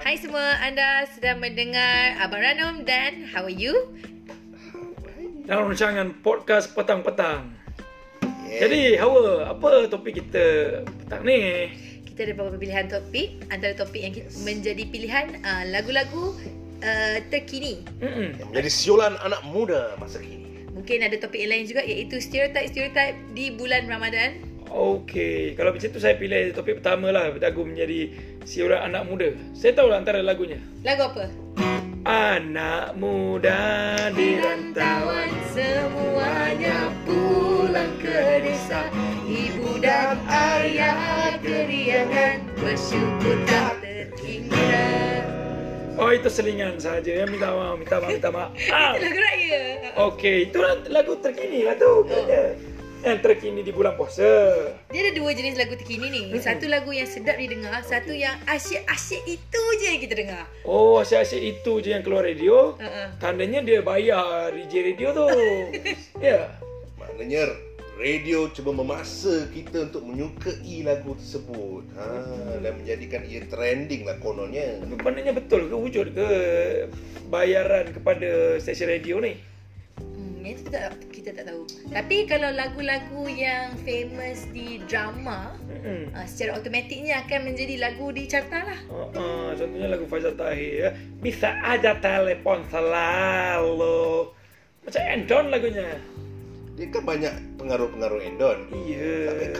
Hai semua, anda sedang mendengar Abang Ranum dan How are you? Dalam rancangan podcast petang-petang. Jadi, Hawa, apa topik kita petang ni? Kita ada beberapa pilihan topik. Antara topik yang menjadi pilihan lagu-lagu terkini. Yang menjadi siulan anak muda masa kini. Mungkin ada topik yang lain juga, iaitu stereotype di bulan Ramadan. Okey, kalau macam tu saya pilih topik pertama lah, lagu menjadi siuran anak muda. Saya tahu lah antara lagunya. Lagu apa? Anak muda di rantauan, semuanya pulang ke desa. Ibu dan ayah keriangan, bersyukur tak terhingga. oh itu selingan saja. Minta maaf. Itu lagu raya. Okey, itu lagu terkini lah tu. Yang terkini di bulan puasa. Dia ada dua jenis lagu terkini ni. Satu lagu yang sedap didengar, satu yang asyik-asyik itu je yang kita dengar. Oh, asyik-asyik itu je yang keluar radio. Uh-uh. Tandanya dia bayar DJ radio tu. Ya. Maknanya radio cuba memaksa kita untuk menyukai lagu tersebut. Dan menjadikan ia trending lah kononnya. Maknanya betul ke wujud ke bayaran kepada stesen radio ni? Itu kita tak tahu. Tapi kalau lagu-lagu yang famous di drama, secara automatiknya akan menjadi lagu di carta lah. Contohnya lagu Faizal Tahir, bisa aja telepon selalu. Macam Endon lagunya. Dia kan banyak pengaruh-pengaruh Endon. Iya. Tapi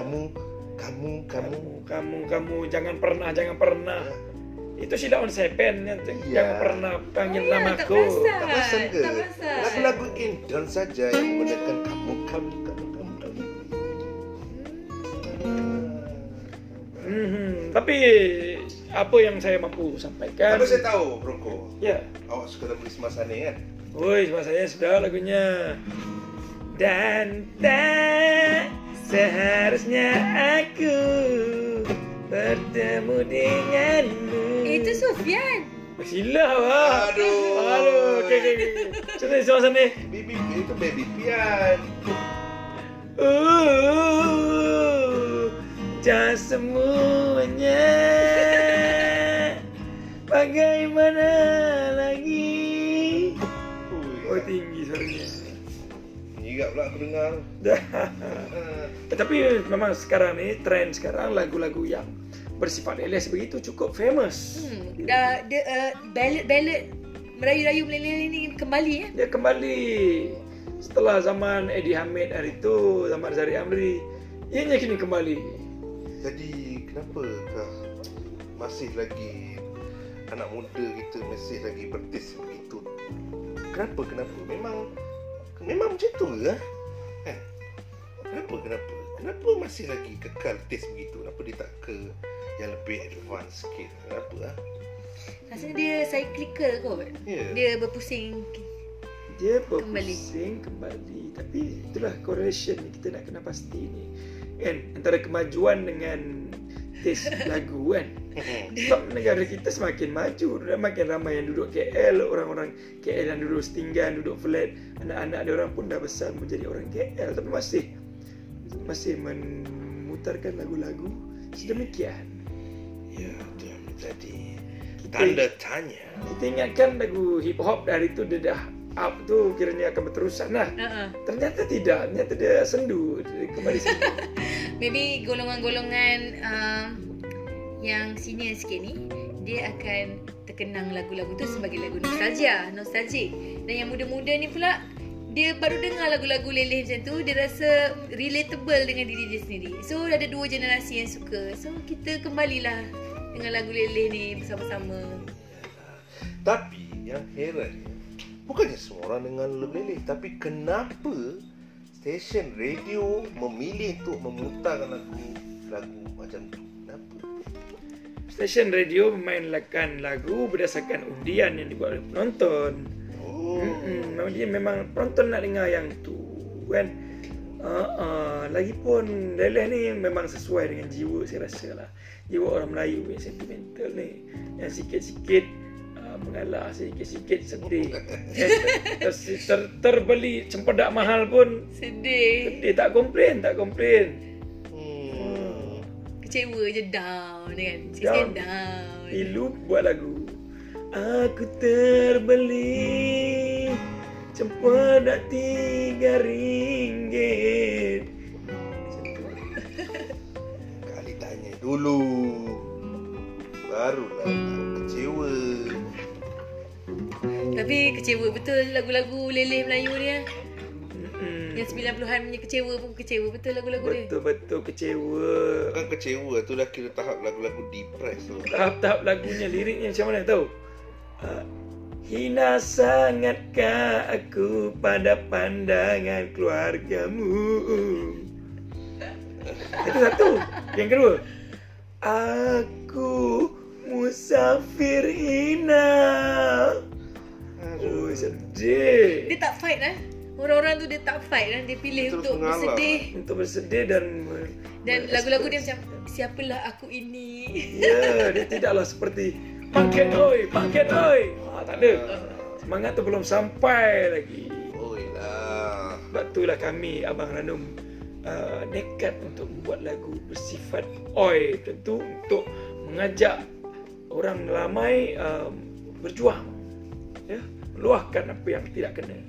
kamu jangan pernah. Itu Sheila on Seven yang jangan pernah panggil namaku. Tak perasan ke? Tak perasan. Lagu-lagu Endon saja yang menggunakan kamu. Tapi apa yang saya mampu sampaikan? Tapi saya tahu, Broko. Ya. Awak suka lagu Isma Sani kan? Woi, sama saya sudah lagunya. Dan tak seharusnya aku bertemu denganmu. Itu Sufyan. Silah lah. Aduh. Okay. Coba sama sana. Itu Baby Pian. Jangan semuanya. Bagaimana lagi? Oh, tinggi suaranya. Nyigap pula aku dengar. Tapi memang sekarang ni trend sekarang lagu-lagu yang bersifat alias begitu cukup famous. Ballad merayu-rayu Meleleh ni kembali ya. Dia kembali setelah zaman Eddie Hamid hari itu, zaman Zari Amri. Ianya kini kembali. Jadi kenapakah masih lagi anak muda kita masih lagi bertis begitu? Kenapa? Memang macam tu ke? Kenapa masih lagi kekal taste begitu? Kenapa dia tak ke yang lebih advance sikit? Kenapa? Rasanya dia cyclical kot. Yeah. Dia berpusing. Dia berpusing kembali. Tapi itulah correlation ni kita nak kena pasti ni. Kan antara kemajuan dengan taste lagu kan. Sebab negara kita semakin maju, makin ramai yang duduk KL, orang-orang KL yang duduk setinggan, duduk flat, anak-anak dia orang pun dah besar menjadi orang KL, tapi masih memutarkan lagu-lagu sedemikian. Ya, itu yang menjadi tanda tanya. Kita ingatkan lagu hip hop dari itu dia dah up tu kiranya akan berterusan lah. Ternyata tidak, ternyata dia sendu, dia kembali sendu. Maybe golongan-golongan yang senior sikit ni, dia akan terkenang lagu-lagu tu sebagai lagu nostalgic. Dan yang muda-muda ni pula, dia baru dengar lagu-lagu Leleh macam tu, dia rasa relatable dengan diri dia sendiri. So ada dua generasi yang suka. So kita kembalilah dengan lagu Leleh ni bersama-sama. Tapi yang heran, bukannya semua orang dengar lagu Leleh, tapi kenapa stesen radio memilih untuk memutarkan lagu macam tu? Kenapa? Stesen radio memainkan lagu berdasarkan undian yang dibuat oleh penonton. Dia memang penonton nak dengar yang tu kan. Lagipun Leleh ni memang sesuai dengan jiwa saya rasa lah. Jiwa orang Melayu yang sentimental ni, yang sikit-sikit mengalah, sikit-sikit sedih. Terbeli cempedak mahal pun sedih, tak komplain. kecewa je, down kan. Sikit down. Ilu buat lagu. Aku terbeli cempedak 3 ringgit. Kali tanya dulu, barulah kecewa. Tapi kecewa betul lagu-lagu Leleh Melayu dia. Yang 90-an punya kecewa pun kecewa betul lagu-lagu dia. Betul-betul kecewa. Bukan kecewa, tu dah kira tahap lagu-lagu depress tu. Tahap-tahap lagunya, liriknya macam mana tahu? Hina sangatkah aku pada pandangan keluargamu. Itu satu. Yang kedua, aku musafir hina. Oh, sedih. Dia tak fight lah. Orang-orang tu dia tak fight kan. Dia pilih Terus untuk mengalah. bersedih. Untuk bersedih dan Lagu-lagu dia macam, siapalah aku ini. Ya, dia tidaklah seperti Pangket oi, pangket oi. Tak ada. Semangat tu belum sampai lagi. Oi lah. Sebab itulah kami, Abang Ranum, nekat untuk membuat lagu bersifat oi. Tentu untuk mengajak orang ramai berjuang. Ya, meluahkan apa yang tidak kena.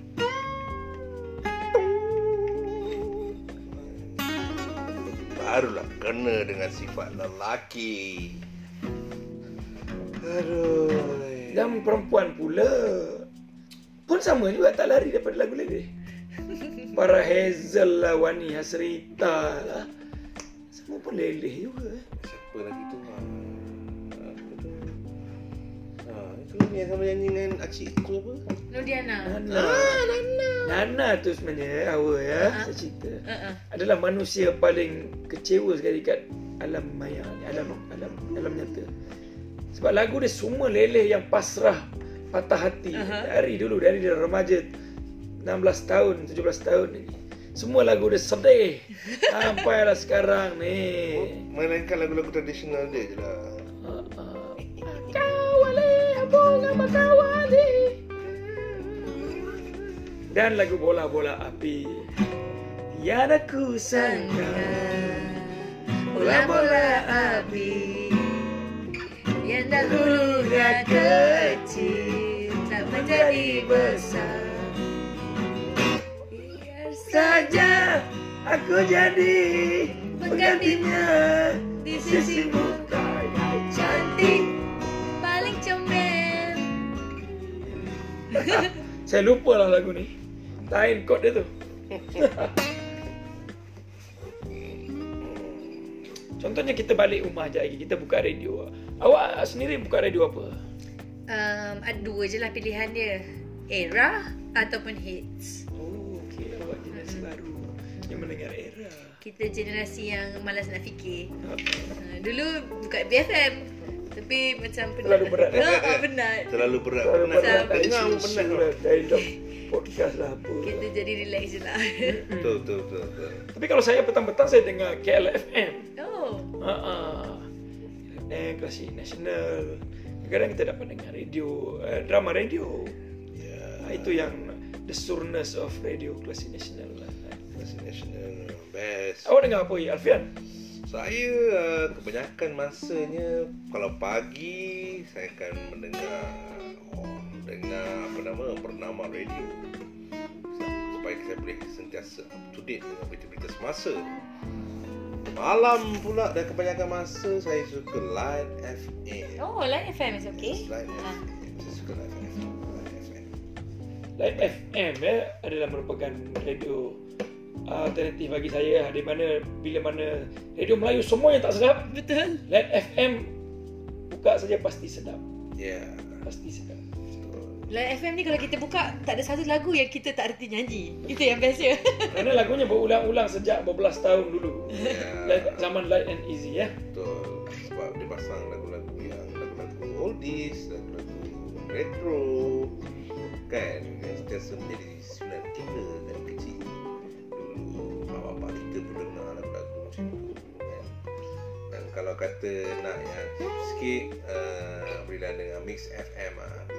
Barulah kena dengan sifat lelaki. Aduh. Dan perempuan pula pun sama juga, tak lari daripada lagu leleh. Para Hazel lah, Wani Hasrita lah, semua pun leleh juga. Siapa lagi tu? Itu yang sama nyanyi dengan Acik tu apa? Nurdiana. Nana tu sebenarnya awal ya, saya cerita. Adalah manusia paling kecewa sekali kat alam maya ni, alam nyata. Sebab lagu dia semua leleh yang pasrah, patah hati. Dari dia remaja 16 tahun, 17 tahun lagi. Semua lagu dia sedih. Sampailah sekarang ni. Mainkan lagu-lagu tradisional dia je lah. Kawali, bunga makawali. Dan lagu bola-bola api. Tiada ku sangka Bola-bola api yang dahulu dah kecil tak menjadi besar. Biar saja aku jadi penggantinya di sisimu cantik paling comel. Saya lupa lah lagu ni. Lain kod dia tu. Contohnya kita balik rumah je lagi, kita buka radio. Awak sendiri buka radio apa? Ada dua je lah pilihan dia, Era ataupun Hits. Oh, okey. Awak generasi baru yang mendengar Era. Kita generasi yang malas nak fikir. Dulu buka BFM, tapi macam penat. Terlalu berat. Penat. Terlalu berat. Dengar pun penat. Dialog podcast lah apa. Kita jadi relax je lah. Betul. Tapi kalau saya petang-petang saya dengar KLFM. Oh. Klasik nasional. Kadang-kadang kita dapat dengar radio, drama radio. Itu yang the soreness of radio klasik nasional lah. Klasik nasional best. Awak dengar apa, Alfian? Saya kebanyakan masanya kalau pagi saya akan mendengar bernama radio supaya saya boleh sentiasa up to date dengan berita-berita semasa. Malam pula dan kebanyakan masa saya suka Light FM. Oh, Light FM is okay. Light FM. Saya suka Light FM. Light FM adalah merupakan radio alternatif bagi saya, di mana bila mana radio Melayu semua yang tak sedap, Betul. Light FM buka saja pasti sedap. Ya. Pasti sedap. Light FM ni kalau kita buka tak ada satu lagu yang kita tak erti nyanyi. Itu yang bestnya. Kerana lagunya berulang-ulang sejak berbelas tahun dulu. Ya. Zaman Light and Easy ya. Betul. Sebab dia pasang lagu-lagu oldies, lagu-lagu retro, kan, yang sentiasa menjadi sunan kita dari kecil. Dulu bapak kita pun dengar lagu-lagu macam tu, kan. Dan kalau kata nak yang sikit, berilah dengan Mix FM.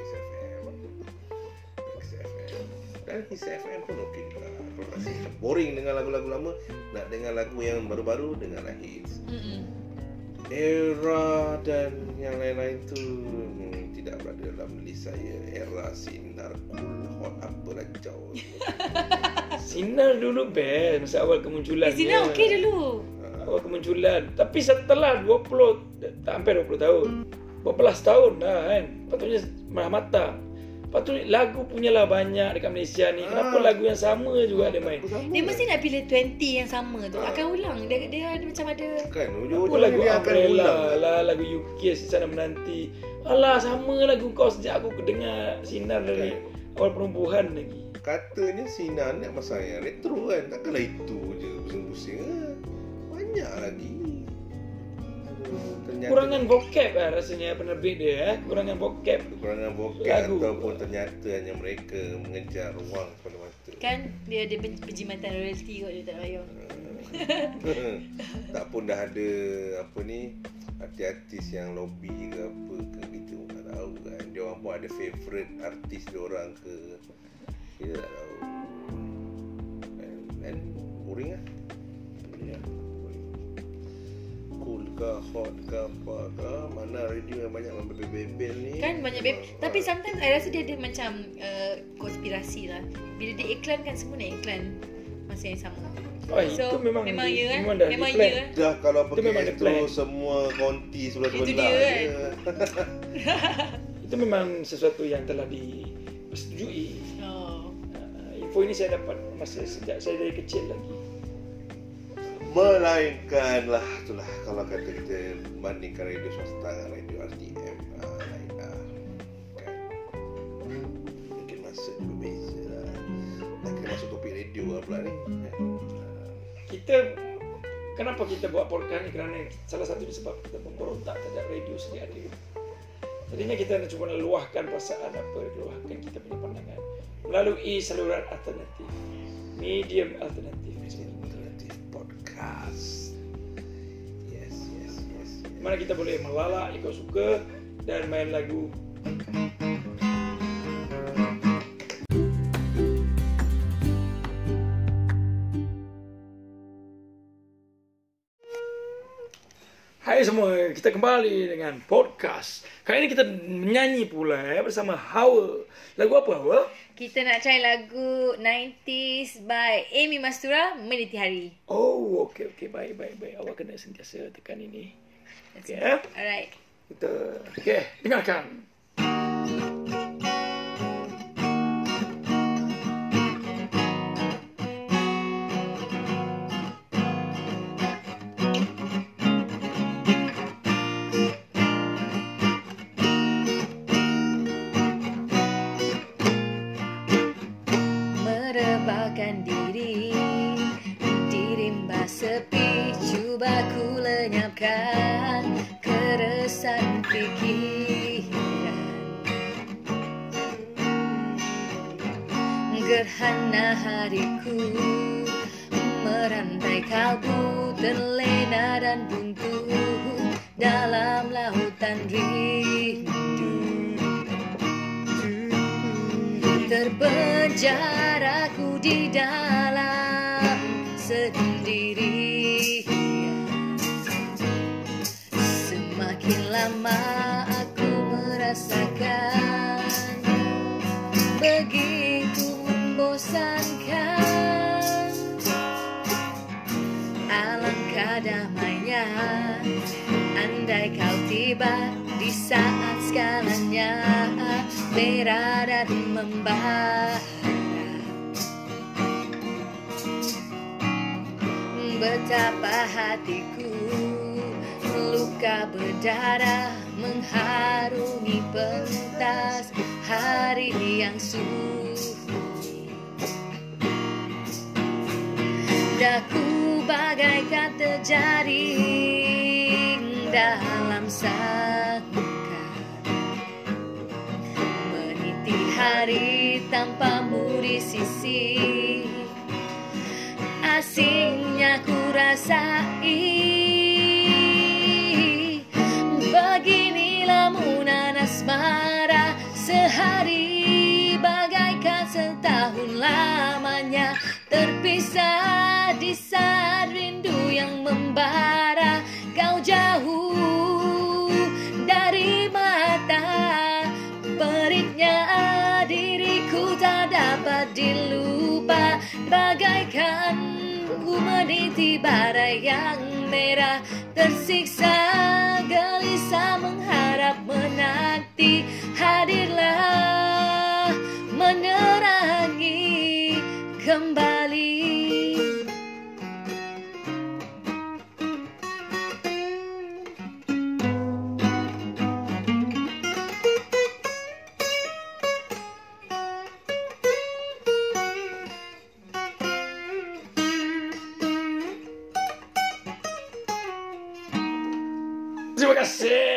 Dan Hits FM pun okey juga. Kalau rasa boring dengan lagu-lagu lama, nak dengar lagu yang baru-baru, dengarlah Hits. Era dan yang lain-lain tu tidak berada dalam list saya. Era Sinar, Cool, Hot, apa racau. Sinar dulu best masa awal kemunculan. Sinar okey dulu. Awal kemunculan. Tapi setelah 20, tak hampir 20 tahun. 14 tahun dah kan. Patutnya matang. Patutnya lagu punyalah banyak dekat Malaysia ni. Kenapa lagu yang sama juga dia main? Dia mesti nak pilih 20 yang sama tu. Akan ulang. Dia ada macam ada. Kan, Apa lagu Umbrella lah, lagu UK Sana Menanti. Alah, sama lagu kau sejak aku dengar Sinar dari awal perumbuhan lagi. Katanya Sinar ni masa yang retro kan. Takkanlah itu je pusing-pusing. Banyak lagi. Ternyata Kurangan vocab lah rasanya penerbit dia. Kurangan vocab lagu. Ataupun ternyata hanya mereka mengejar ruang pada mata. Kan dia ada penjimatan royalty kot, dia tak bayar. Tak pun dah ada apa ni, artis yang lobby ke apa ke gitu, tak tahu kan. Dia orang pun ada favourite artis dia orang ke, kita tak tahu. Dan boring lah. Cool ke, hot ke, apa ke, mana radio yang banyak membebel-bebel ni. Kan banyak tapi sometimes I rasa dia ada macam konspirasi lah. Bila dia iklankan, semua nak iklan masa yang sama. Itu memang ya kan? dah Memang plan. ya kan? Dah kalau Itu pergi memang ada Astro plan. semua konti sebelah Itu dia kan? Itu memang sesuatu yang telah disetujui. Oh. Info ini saya dapat masa sejak saya dari kecil lagi. Melainkan lah, itulah kalau kata kita bandingkan radio swasta dengan radio RTM, lain lah kan. Mungkin masa dia berbeza lah. Dah kena masuk topik radio lah pula ni. Kenapa kita buat podcast ni? Kerana salah satu sebab kita memberontak terhadap radio sedia ada. Tadinya kita nak cuba luahkan perasaan apa, luahkan kita punya pandangan melalui saluran alternatif, medium alternatif podcast. Yes. Mana kita boleh melalak ikut suka dan main lagu. Hai semua, kita kembali dengan podcast. Kali ini kita menyanyi pula bersama Hawa. Lagu apa Hawa? Kita nak try lagu 90s by Amy Mastura, Meniti Hari. Oh, okey. Baik. Awak kena sentiasa tekan ini. Okey, Alright. Kita dengarkan. Merebahkan diri di rimba sepi, cuba ku lenyapkan keresahan pikiran. Gerhana hariku merantai kalbu, terlena dan buntu dalam lautan rindu. Terpenjara aku di dalam sendiri. Semakin lama aku merasakan begitu membosankan. Alangkah damainya andai kau tiba di saat skalanya merah dan membara. Betapa hatiku luka berdarah mengharungi pentas hari yang sunyi. Daku bagaikan terjaring dalam sangka, meniti hari tanpamu di sisi. Asingnya ku rasai, beginilah lamunan asmara sehari bagaikan setahun lamanya, terpisah di saat rindu yang membara. Kau jauh Takkan ku meniti bara yang merah, tersiksa gelisah mengharap menanti. Hadirlah menerangi kembali. Terima kasih.